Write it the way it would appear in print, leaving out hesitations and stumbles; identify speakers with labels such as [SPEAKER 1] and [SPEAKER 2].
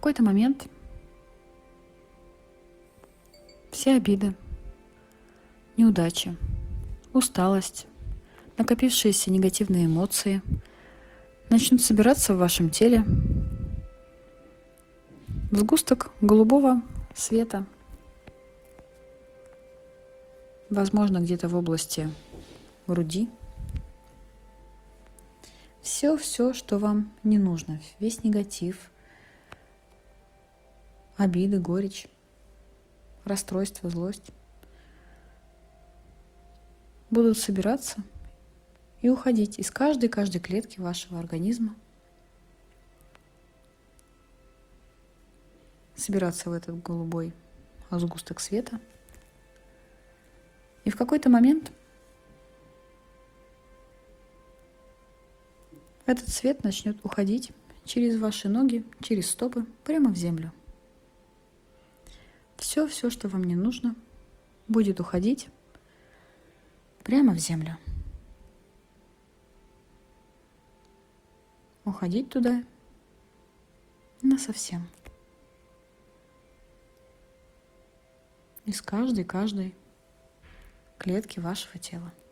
[SPEAKER 1] какой-то момент все обиды, неудачи, усталость, накопившиеся негативные эмоции начнут собираться в вашем теле в сгусток голубого света, возможно, где-то в области груди. Все, что вам не нужно, весь негатив, обиды, горечь, расстройство, злость будут собираться и уходить из каждой клетки вашего организма, собираться в этот голубой сгусток света. И в какой-то момент этот свет начнет уходить через ваши ноги, через стопы, прямо в землю. Все, что вам не нужно, будет уходить прямо в землю. Уходить туда насовсем. Из каждой клетки вашего тела.